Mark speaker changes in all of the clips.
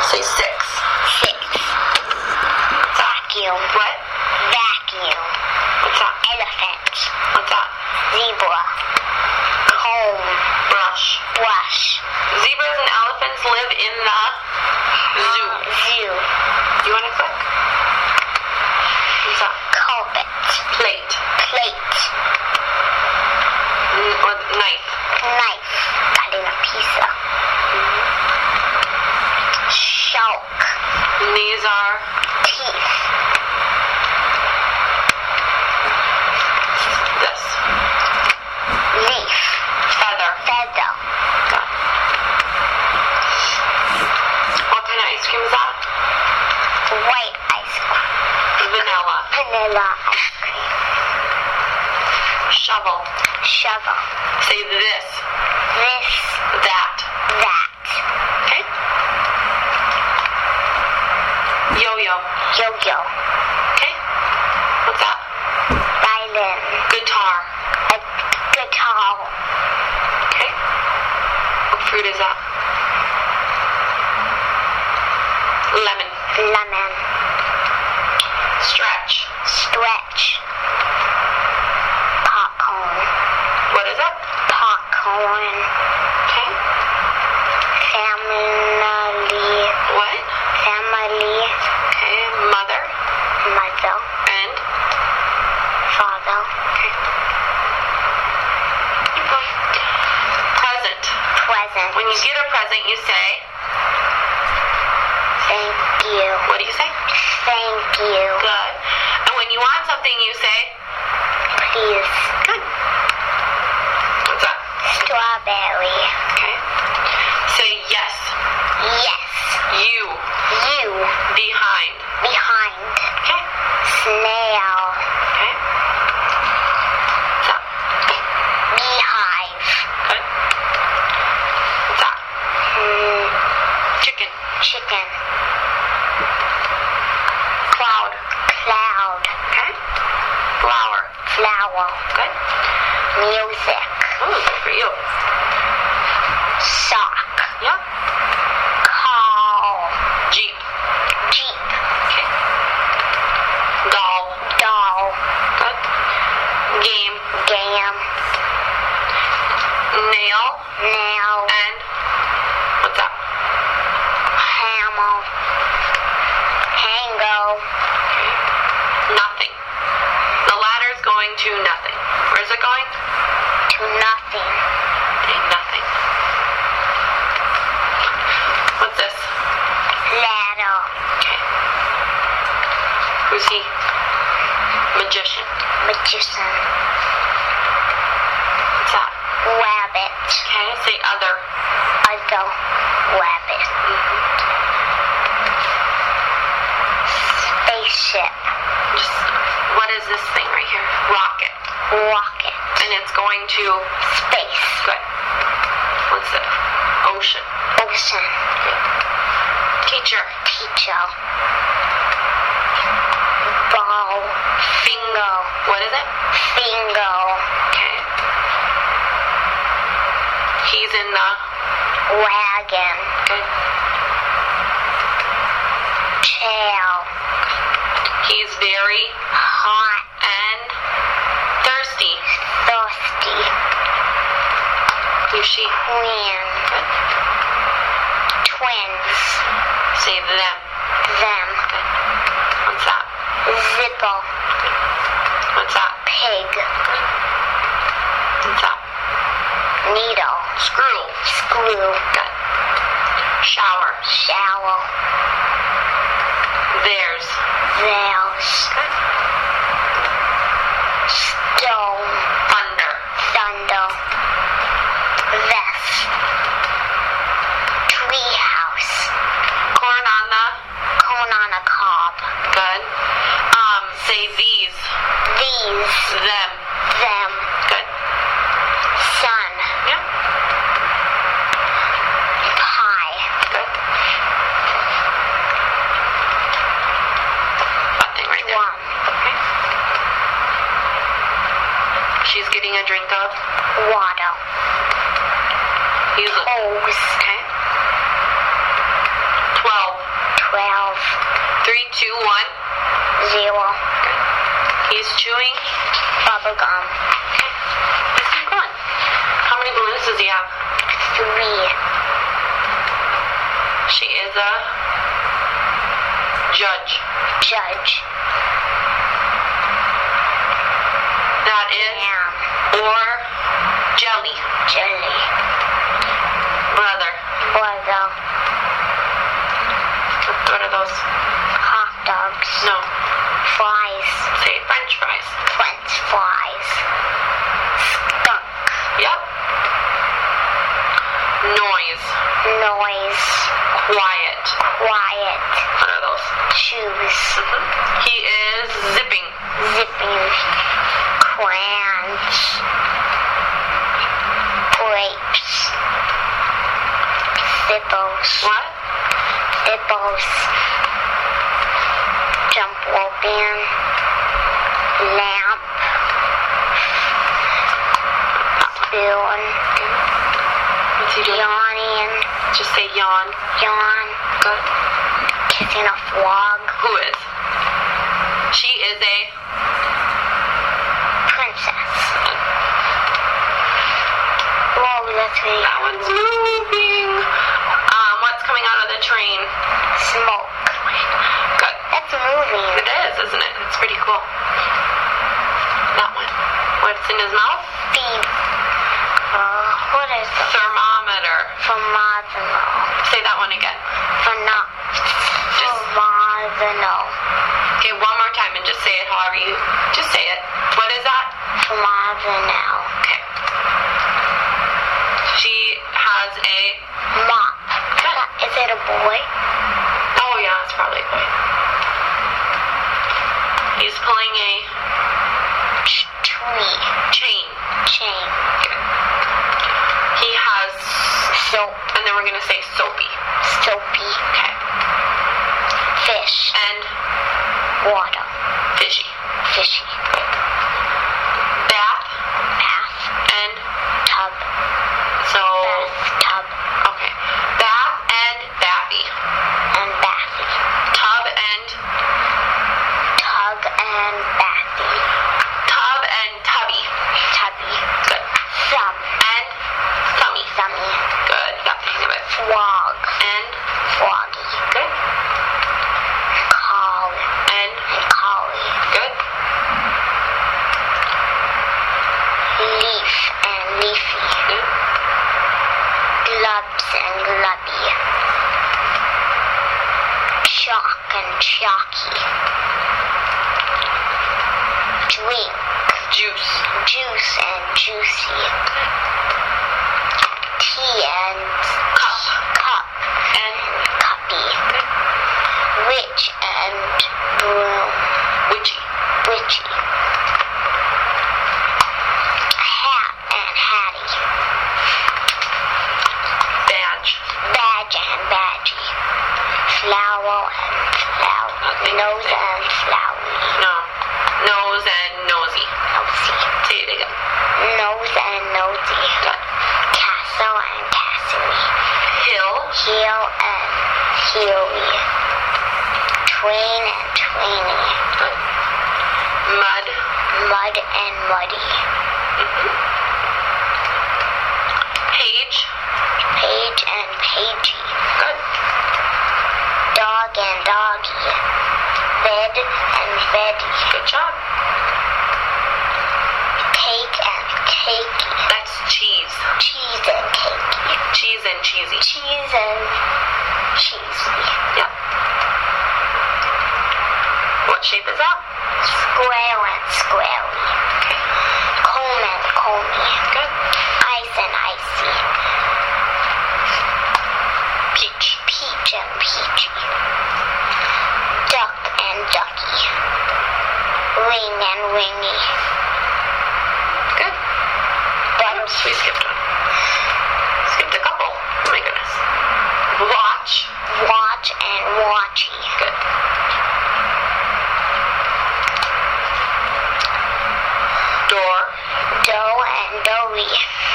Speaker 1: Say 6.
Speaker 2: 6. Vacuum.
Speaker 1: What?
Speaker 2: Vacuum.
Speaker 1: What's that?
Speaker 2: Elephant.
Speaker 1: What's that?
Speaker 2: Zebra. Comb.
Speaker 1: Brush.
Speaker 2: Brush.
Speaker 1: Zebras and elephants live in the zoo.
Speaker 2: Zoo.
Speaker 1: You want to click? What's that?
Speaker 2: Carpet.
Speaker 1: Plate.
Speaker 2: Plate.
Speaker 1: Or knife.
Speaker 2: Knife. Got in a pizza. Shark.
Speaker 1: And these are
Speaker 2: Teeth.
Speaker 1: this.
Speaker 2: Leaf.
Speaker 1: Feather.
Speaker 2: Feather.
Speaker 1: What kind of ice cream is that?
Speaker 2: White ice cream.
Speaker 1: Vanilla.
Speaker 2: Vanilla ice cream.
Speaker 1: Shovel.
Speaker 2: Shovel.
Speaker 1: Say this.
Speaker 2: This.
Speaker 1: That.
Speaker 2: That.
Speaker 1: Okay? Yo-yo.
Speaker 2: Yo-yo.
Speaker 1: Okay? What's that?
Speaker 2: Violin.
Speaker 1: Guitar.
Speaker 2: A guitar.
Speaker 1: Okay? What fruit is that? Lemon.
Speaker 2: Lemon.
Speaker 1: Stretch.
Speaker 2: Stretch. Popcorn.
Speaker 1: What is it?
Speaker 2: Popcorn.
Speaker 1: Okay?
Speaker 2: Family.
Speaker 1: What?
Speaker 2: Family.
Speaker 1: Okay. Mother.
Speaker 2: Mother.
Speaker 1: And?
Speaker 2: Father.
Speaker 1: Okay. Present.
Speaker 2: Present.
Speaker 1: When you get a present, you say,
Speaker 2: Thank you.
Speaker 1: what do you say?
Speaker 2: Thank you.
Speaker 1: Good. And when you want something, you say,
Speaker 2: Please.
Speaker 1: good. What's that?
Speaker 2: Strawberry.
Speaker 1: Okay. Say yes.
Speaker 2: Yes.
Speaker 1: You.
Speaker 2: You.
Speaker 1: Behind.
Speaker 2: Behind.
Speaker 1: Okay.
Speaker 2: Snail.
Speaker 1: Okay. What's that?
Speaker 2: Beehive.
Speaker 1: Good. What's that? Chicken.
Speaker 2: Chicken.
Speaker 1: Cloud.
Speaker 2: Cloud.
Speaker 1: Okay. Flower.
Speaker 2: Flower.
Speaker 1: Good.
Speaker 2: Music.
Speaker 1: Ooh, good for you.
Speaker 2: Sock.
Speaker 1: Yeah.
Speaker 2: Call.
Speaker 1: Jeep.
Speaker 2: Jeep.
Speaker 1: Okay. Doll.
Speaker 2: Doll.
Speaker 1: Good. Game.
Speaker 2: Game.
Speaker 1: Nail.
Speaker 2: Nail.
Speaker 1: And what's that?
Speaker 2: Hammer. Hango.
Speaker 1: Okay. Nothing. The ladder's going to nothing. Where's it going?
Speaker 2: To nothing.
Speaker 1: Okay, nothing. What's this?
Speaker 2: Ladder.
Speaker 1: Okay. Who's he? Magician.
Speaker 2: Magician.
Speaker 1: What's that?
Speaker 2: Rabbit.
Speaker 1: Okay, say other.
Speaker 2: Other. Rabbit. Spaceship.
Speaker 1: Just, what is this thing right here? Rocket.
Speaker 2: Rocket.
Speaker 1: And it's going to
Speaker 2: Space.
Speaker 1: good. What's it? Ocean.
Speaker 2: Ocean.
Speaker 1: Teacher.
Speaker 2: Teacher. Ball.
Speaker 1: Finger. What is it?
Speaker 2: Finger.
Speaker 1: Okay. He's in the
Speaker 2: Wagon.
Speaker 1: good.
Speaker 2: Chair.
Speaker 1: He's very
Speaker 2: Hot.
Speaker 1: and thirsty.
Speaker 2: Thirsty.
Speaker 1: Who's she?
Speaker 2: Queen.
Speaker 1: Good.
Speaker 2: Twins.
Speaker 1: Say them.
Speaker 2: Them.
Speaker 1: Good. What's that?
Speaker 2: Zipper.
Speaker 1: What's that?
Speaker 2: Pig.
Speaker 1: What's that?
Speaker 2: Needle.
Speaker 1: Screw.
Speaker 2: Screw.
Speaker 1: Good. Shower.
Speaker 2: Shower.
Speaker 1: Theirs.
Speaker 2: Theirs.
Speaker 1: Good.
Speaker 2: Stone.
Speaker 1: Thunder.
Speaker 2: Thunder. Vest. Treehouse.
Speaker 1: Corn on the
Speaker 2: Corn on a cob.
Speaker 1: good. Say these.
Speaker 2: These.
Speaker 1: Them.
Speaker 2: Them.
Speaker 1: Good.
Speaker 2: Sun.
Speaker 1: Yeah.
Speaker 2: Pie.
Speaker 1: Good. That thing right there.
Speaker 2: Drum.
Speaker 1: 2, 1.
Speaker 2: 0.
Speaker 1: He's chewing.
Speaker 2: Bubble gum.
Speaker 1: Okay. Let's keep going. How many balloons does he have?
Speaker 2: 3.
Speaker 1: She is a judge.
Speaker 2: Judge.
Speaker 1: That is
Speaker 2: Ham.
Speaker 1: or jelly.
Speaker 2: Jelly.
Speaker 1: Brother.
Speaker 2: Brother.
Speaker 1: What are those?
Speaker 2: Hot dogs.
Speaker 1: No.
Speaker 2: Fries.
Speaker 1: Say French fries.
Speaker 2: French fries. Skunk.
Speaker 1: Yep. Noise.
Speaker 2: Noise.
Speaker 1: Quiet.
Speaker 2: Quiet.
Speaker 1: What are those?
Speaker 2: Shoes.
Speaker 1: He is zipping.
Speaker 2: Zipping. Crayons. Grapes. Zippos.
Speaker 1: What?
Speaker 2: Zippos. Jump roping. Lamp. Spoon.
Speaker 1: What's he doing?
Speaker 2: Yawning.
Speaker 1: Just say yawn.
Speaker 2: Yawn.
Speaker 1: Good.
Speaker 2: Kissing a frog.
Speaker 1: Who is? She is a
Speaker 2: Princess. Whoa, that's really
Speaker 1: that one's moving. What's coming out of the train?
Speaker 2: smoke.
Speaker 1: Good.
Speaker 2: That's moving.
Speaker 1: It is, isn't it? It's pretty cool. That one. What's in his mouth?
Speaker 2: Beep. What is the
Speaker 1: Thermometer.
Speaker 2: thermometer?
Speaker 1: Say that one again.
Speaker 2: Thermometer.
Speaker 1: Okay, one more time and just say it however you... Just say it. What is that?
Speaker 2: Thermometer.
Speaker 1: Okay. She has a...
Speaker 2: Mop. Is it a boy?
Speaker 1: Oh, yeah, it's probably a boy. He's pulling a
Speaker 2: Tree.
Speaker 1: chain.
Speaker 2: Chain.
Speaker 1: He has...
Speaker 2: Soap.
Speaker 1: And then we're going to say soapy.
Speaker 2: Soapy.
Speaker 1: Okay.
Speaker 2: Fish.
Speaker 1: And
Speaker 2: Water.
Speaker 1: fishy.
Speaker 2: Fishy.
Speaker 1: Bath
Speaker 2: Bath.
Speaker 1: and...
Speaker 2: Tub.
Speaker 1: So...
Speaker 2: Bathtub.
Speaker 1: Okay. Bath and bathy.
Speaker 2: And bathy.
Speaker 1: Tub and...
Speaker 2: Tug and bathy.
Speaker 1: Tub and tubby.
Speaker 2: Tubby.
Speaker 1: Good.
Speaker 2: Thumb.
Speaker 1: And thummy.
Speaker 2: Thummy.
Speaker 1: Good. Got the hang of it.
Speaker 2: Frog.
Speaker 1: And...
Speaker 2: Froggy.
Speaker 1: Good.
Speaker 2: Collie.
Speaker 1: And...
Speaker 2: Collie.
Speaker 1: Good.
Speaker 2: Leaf and leafy.
Speaker 1: Good.
Speaker 2: Gloves and glubby. Chalk and chalky. Drink.
Speaker 1: Juice.
Speaker 2: Juice and juicy. Tea and
Speaker 1: Cup.
Speaker 2: cup.
Speaker 1: And...
Speaker 2: Cuppy. Witch and broom.
Speaker 1: Witchy.
Speaker 2: Witchy. Hat and hattie.
Speaker 1: Badge.
Speaker 2: Badge and badgy. Flower and flower.
Speaker 1: Nothing.
Speaker 2: Nose and flowery.
Speaker 1: No. Nose and nosy.
Speaker 2: Nosy.
Speaker 1: Say it again.
Speaker 2: Nose and nosy.
Speaker 1: Good.
Speaker 2: Castle and castle-y.
Speaker 1: Hill.
Speaker 2: Heel and heely. Train and trainy.
Speaker 1: Good. Mud.
Speaker 2: Mud and muddy.
Speaker 1: Page.
Speaker 2: Page and pagey.
Speaker 1: Good.
Speaker 2: Dog and doggy. Bed and beddy.
Speaker 1: Good job.
Speaker 2: Cake and cakey.
Speaker 1: That's cheese.
Speaker 2: Cheese and cakey.
Speaker 1: Cheese and cheesy.
Speaker 2: Cheese and cheesy.
Speaker 1: Yep. What shape is that?
Speaker 2: Square and squarey. Comb and comey.
Speaker 1: Good.
Speaker 2: Ice and icy.
Speaker 1: Peach.
Speaker 2: Peach and peachy. Duck and ducky. Ring and ringy.
Speaker 1: Good. Oops, we skipped one. Skipped a couple. Oh my goodness. Watch.
Speaker 2: Watch and watchy.
Speaker 1: Good. Door.
Speaker 2: Dough and doughy.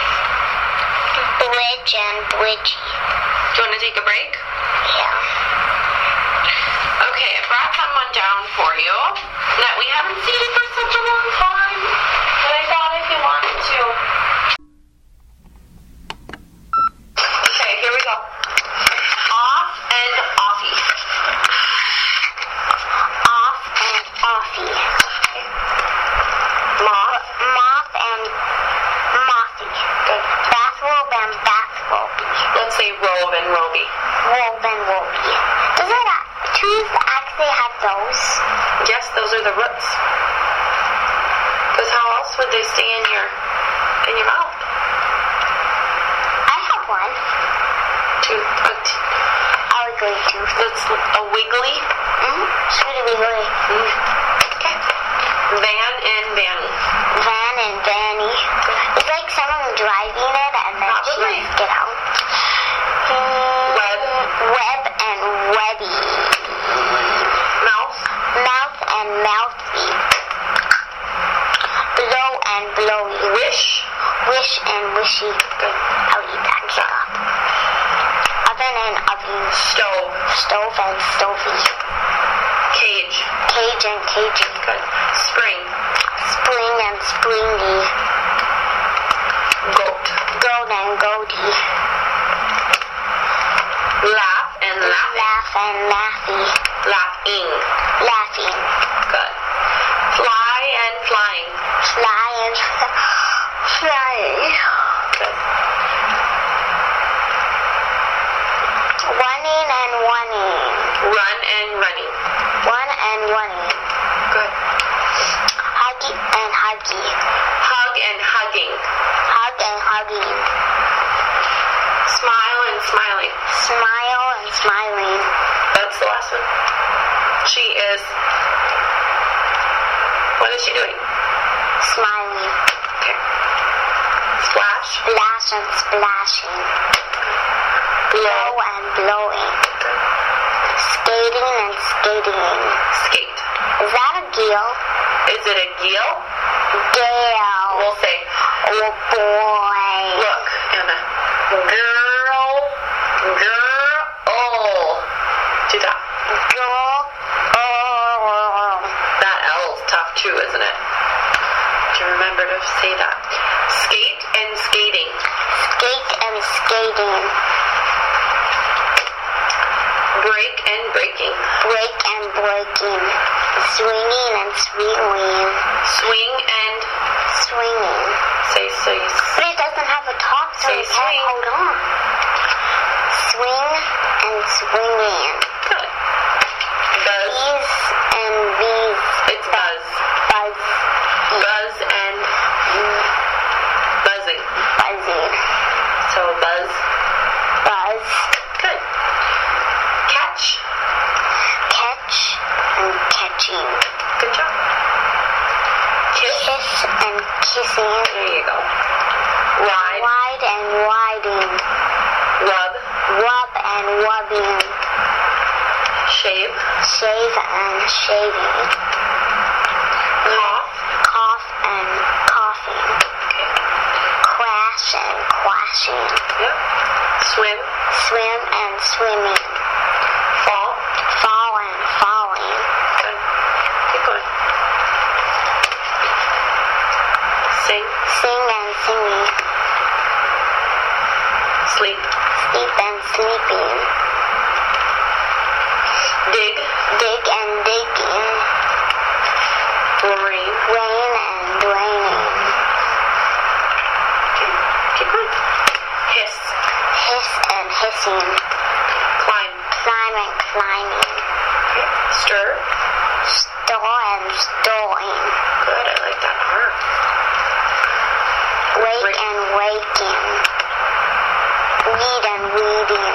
Speaker 2: Bridge and bridgy.
Speaker 1: Do you want to take a break?
Speaker 2: Yeah.
Speaker 1: Okay, I brought someone one down for you that we haven't seen for such a long time. And I thought if you wanted to. Okay, here we go. Off and offie.
Speaker 2: Off and offie.
Speaker 1: Moth.
Speaker 2: Moth and mothy.
Speaker 1: Good.
Speaker 2: Bathrobe and bathrobe.
Speaker 1: Let's say robe and roby.
Speaker 2: Robe and roby. Does it trees actually have those?
Speaker 1: Yes, those are the roots. Because how else would they stay in your mouth?
Speaker 2: I have one. I would go to.
Speaker 1: That's a wiggly.
Speaker 2: Sweetie wiggly.
Speaker 1: Okay. Van and Vanny.
Speaker 2: Van and Vanny. It's like someone driving it and then
Speaker 1: Not
Speaker 2: she
Speaker 1: really.
Speaker 2: must get out.
Speaker 1: Web.
Speaker 2: Web and webby.
Speaker 1: Mouth.
Speaker 2: Mouth and mouthy. Blow and blowy.
Speaker 1: Wish.
Speaker 2: Wish and wishy.
Speaker 1: Good.
Speaker 2: I'll eat that stuff. Oven and oven.
Speaker 1: Stove.
Speaker 2: Stove and stovey.
Speaker 1: Cage.
Speaker 2: Cage and cagey.
Speaker 1: Good. Spring.
Speaker 2: Spring and springy.
Speaker 1: Goat.
Speaker 2: Goat and goatee.
Speaker 1: Laugh and laughing.
Speaker 2: Laugh and laughy.
Speaker 1: Laughing.
Speaker 2: Laughing.
Speaker 1: Good. Fly and flying.
Speaker 2: Fly and flying.
Speaker 1: Good.
Speaker 2: Running and running.
Speaker 1: Run and running.
Speaker 2: One and running.
Speaker 1: Good.
Speaker 2: Huggy and huggy.
Speaker 1: Hug and hugging.
Speaker 2: Hug and hugging.
Speaker 1: Smile and smiling.
Speaker 2: Smile and smiling.
Speaker 1: That's the last one. She is. What is she doing?
Speaker 2: Smiling.
Speaker 1: Okay. Splash.
Speaker 2: Splash and splashing. Blow and blowing. Skating and skating.
Speaker 1: Skate.
Speaker 2: Is that a gill?
Speaker 1: Is it a geel?
Speaker 2: Gale.
Speaker 1: We'll say,
Speaker 2: Oh boy.
Speaker 1: look, Anna. Girl. Do that.
Speaker 2: Girl. Oh.
Speaker 1: That L's tough too, isn't it? To remember to say that. Skate and skating.
Speaker 2: Skate and skating.
Speaker 1: Break and breaking.
Speaker 2: Break and breaking. Swinging and swinging.
Speaker 1: Swing and
Speaker 2: Swinging.
Speaker 1: say so.
Speaker 2: But it doesn't have a top, so
Speaker 1: Say
Speaker 2: it can't
Speaker 1: swing.
Speaker 2: hold on. Swing and swinging.
Speaker 1: Good. Buzz.
Speaker 2: Bees and bees.
Speaker 1: It's buzz.
Speaker 2: Buzz.
Speaker 1: Buzz and buzzing.
Speaker 2: Buzzing.
Speaker 1: So buzz.
Speaker 2: Buzz.
Speaker 1: Good. Catch.
Speaker 2: Catch and catching.
Speaker 1: Good job. Kiss.
Speaker 2: Kiss and kissing.
Speaker 1: There you go. Ride.
Speaker 2: Wide and riding.
Speaker 1: Rub.
Speaker 2: Rub and rubbing.
Speaker 1: Shave.
Speaker 2: Shave and shaving.
Speaker 1: Cough.
Speaker 2: Cough and coughing.
Speaker 1: Okay.
Speaker 2: Crash and crashing.
Speaker 1: Yep. Swim.
Speaker 2: Swim and swimming.
Speaker 1: Fall.
Speaker 2: Fall and falling.
Speaker 1: Good. Keep going. Sing.
Speaker 2: Sing and singing.
Speaker 1: Sleep.
Speaker 2: Sleep and sleeping.
Speaker 1: Dig.
Speaker 2: Dig and digging.
Speaker 1: Rain.
Speaker 2: Rain and raining.
Speaker 1: Okay. Keep going. Hiss.
Speaker 2: Hiss and hissing.
Speaker 1: Climb.
Speaker 2: Climb and climbing.
Speaker 1: Okay. Stir.
Speaker 2: Store and storing.
Speaker 1: Good. I like that part.
Speaker 2: Wake
Speaker 1: Wake.
Speaker 2: and waking. Weed and weeding.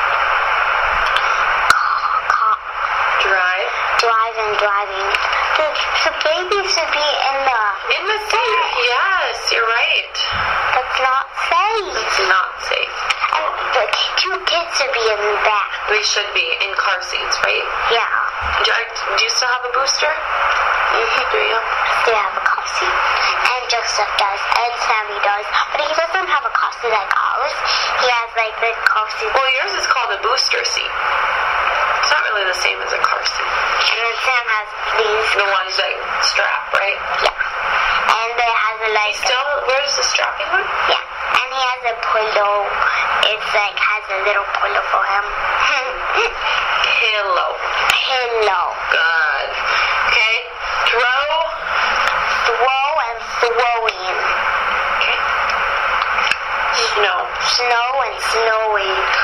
Speaker 1: Drive.
Speaker 2: Drive and driving. The baby should be in the...
Speaker 1: In the seat. Yes, you're right.
Speaker 2: That's not safe.
Speaker 1: It's not safe.
Speaker 2: And the two kids should be in the back.
Speaker 1: They should be in car seats, right?
Speaker 2: Yeah.
Speaker 1: Do you still have a booster? Do you?
Speaker 2: They have a car seat. And Joseph does. And Sammy does. But he doesn't have a car seat like ours. He has like the car seat.
Speaker 1: Well, yours is called a booster seat. It's not really the same as a car seat.
Speaker 2: And then Sam has these.
Speaker 1: The ones that strap, right?
Speaker 2: Yeah. And they has a like.
Speaker 1: Still, where's the strapping one?
Speaker 2: Yeah. And he has a pillow. It's like has a little pillow for him.
Speaker 1: Pillow.
Speaker 2: Pillow.
Speaker 1: Good. Okay. Throw.
Speaker 2: Throw and throwing.
Speaker 1: Okay. Snow.
Speaker 2: Snow and snowing.